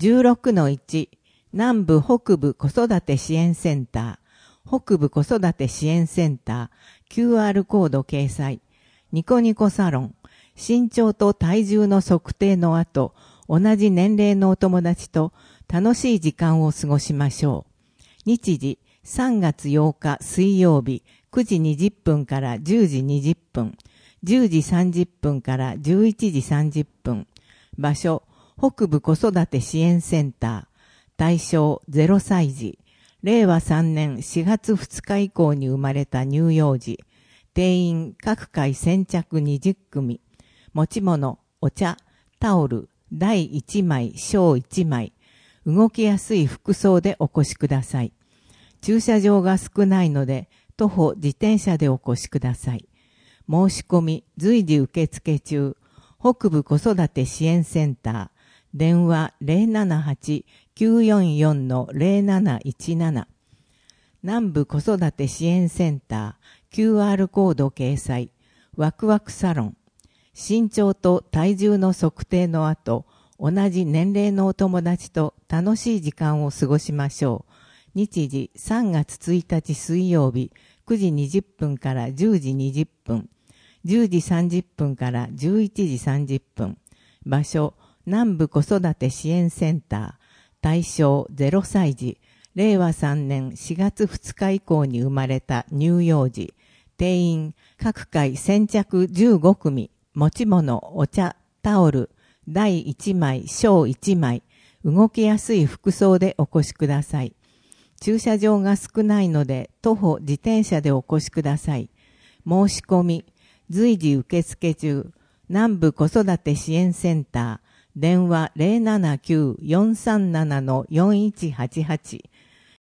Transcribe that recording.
16-1 南部北部子育て支援センター、北部子育て支援センター、QR コード掲載、ニコニコサロン、身長と体重の測定の後、同じ年齢のお友達と楽しい時間を過ごしましょう。日時、3月8日水曜日、9時20分から10時20分、10時30分から11時30分。場所、北部子育て支援センター。対象0歳児。令和3年4月2日以降に生まれた乳幼児。定員各回先着20組。持ち物、お茶、タオル、台1枚、小1枚。動きやすい服装でお越しください。駐車場が少ないので、徒歩自転車でお越しください。申し込み随時受付中。北部子育て支援センター。電話 078-944-0717。南部子育て支援センター。QR コード掲載。ワクワクサロン。身長と体重の測定の後、同じ年齢のお友達と楽しい時間を過ごしましょう。日時3月1日水曜日、9時20分から10時20分。10時30分から11時30分。場所、南部子育て支援センター。対象0歳児。令和3年4月2日以降に生まれた乳幼児。定員、各回先着15組。持ち物、お茶、タオル、台1枚、小1枚。動きやすい服装でお越しください。駐車場が少ないので、徒歩自転車でお越しください。申し込み、随時受付中。南部子育て支援センター。電話 079-437-4188。